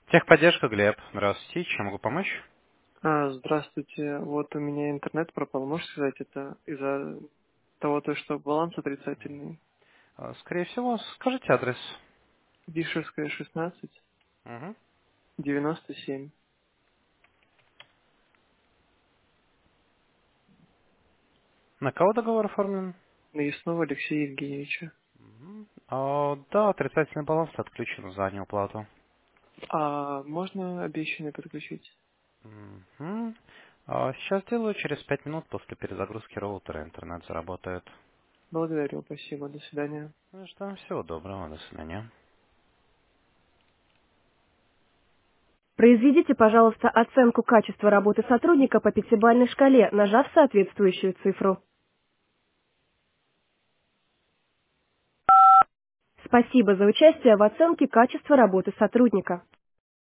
Техподдержка, Глеб. Здравствуйте. Чем могу помочь? Здравствуйте. Вот у меня интернет пропал. Можете сказать, это из-за того, что баланс отрицательный? Скорее всего, скажите адрес. Вишерская, 16, Мгм. 97. На кого договор оформлен? Наяснова Алексея Евгеньевича. Да, отрицательный баланс отключен за неуплату. А можно обещанный подключить? Мгм. Сейчас делаю, через 5 минут после перезагрузки роутера интернет заработает. Благодарю, спасибо. До свидания. Ну что, всего доброго, до свидания. Произведите, пожалуйста, оценку качества работы сотрудника по пятибалльной шкале, нажав соответствующую цифру. Спасибо за участие в оценке качества работы сотрудника.